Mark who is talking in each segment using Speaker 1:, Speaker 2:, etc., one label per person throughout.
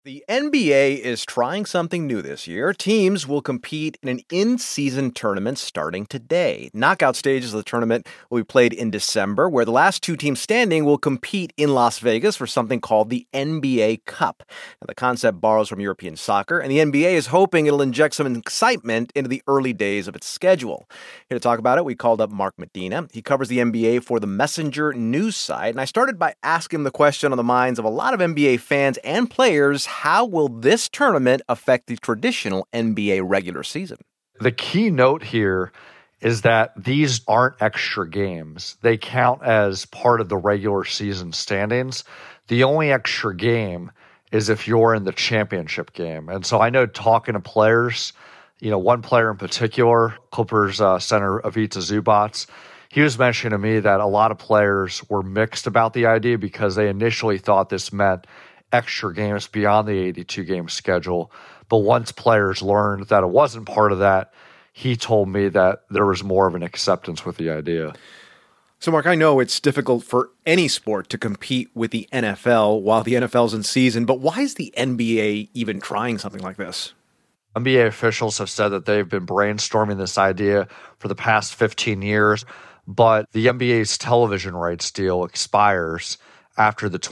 Speaker 1: The NBA is trying something new this year. Teams will compete in an in-season tournament starting today. Knockout stages of the tournament will be played in December, where the last two teams standing will compete in Las Vegas for something called the NBA Cup. Now, the concept borrows from European soccer, and the NBA is hoping it'll inject some excitement into the early days of its schedule. Here to talk about it, we called up Mark Medina. He covers the NBA for the Messenger news site, and I started by asking him the question on the minds of a lot of NBA fans and players: how will this tournament affect the traditional NBA regular season?
Speaker 2: The key note here is that these aren't extra games. They count as part of the regular season standings. The only extra game is if you're in the championship game. And so I know, talking to players, one player in particular, Clippers center Ivica Zubac, he was mentioning to me that a lot of players were mixed about the idea because they initially thought this meant extra games beyond the 82-game schedule. But once players learned that it wasn't part of that, he told me that there was more of an acceptance with the idea.
Speaker 1: So, Mark, I know it's difficult for any sport to compete with the NFL while the NFL's in season, but why is the NBA even trying something like this?
Speaker 2: NBA officials have said that they've been brainstorming this idea for the past 15 years, but the NBA's television rights deal expires after the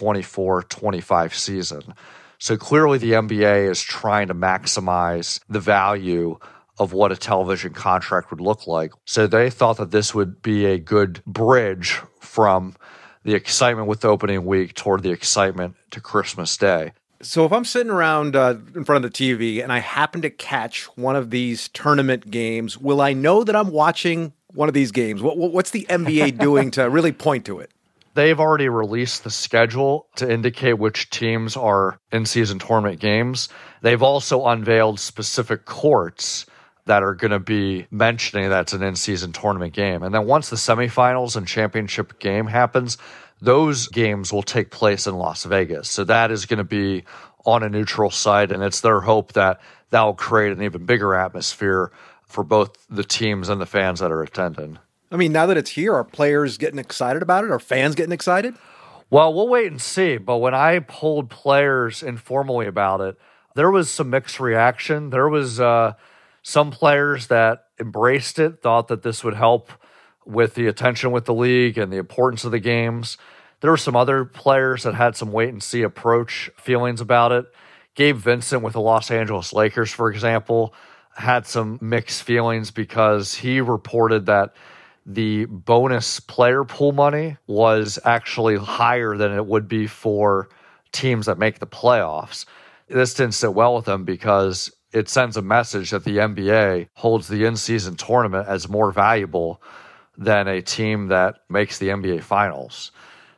Speaker 2: 24-25 season. So clearly the NBA is trying to maximize the value of what a television contract would look like. So they thought that this would be a good bridge from the excitement with the opening week toward the excitement to Christmas Day.
Speaker 1: So if I'm sitting around in front of the TV and I happen to catch one of these tournament games, will I know that I'm watching one of these games? What's the NBA doing to really point to it?
Speaker 2: They've already released the schedule to indicate which teams are in-season tournament games. They've also unveiled specific courts that are going to be mentioning that's an in-season tournament game. And then once the semifinals and championship game happens, those games will take place in Las Vegas. So that is going to be on a neutral site, and it's their hope that that will create an even bigger atmosphere for both the teams and the fans that are attending.
Speaker 1: I mean, now that it's here, are players getting excited about it? Are fans getting excited?
Speaker 2: Well, we'll wait and see. But when I polled players informally about it, there was some mixed reaction. There was some players that embraced it, thought that this would help with the attention with the league and the importance of the games. There were some other players that had some wait-and-see approach feelings about it. Gabe Vincent with the Los Angeles Lakers, for example, had some mixed feelings because he reported that the bonus player pool money was actually higher than it would be for teams that make the playoffs. This didn't sit well with him because it sends a message that the NBA holds the in-season tournament as more valuable than a team that makes the NBA Finals.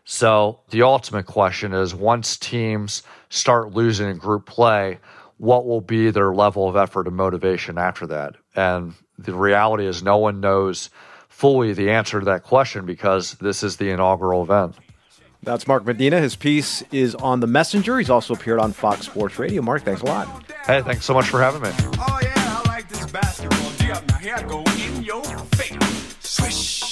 Speaker 2: So the ultimate question is, once teams start losing in group play, what will be their level of effort and motivation after that? And the reality is no one knows fully the answer to that question because this is the inaugural event.
Speaker 1: That's Mark Medina. His piece is on The Messenger. He's also appeared on Fox Sports Radio. Mark, thanks a lot.
Speaker 2: Hey, thanks so much for having me.
Speaker 3: Oh, yeah, I like this basketball. Now here I go in your face. Swish.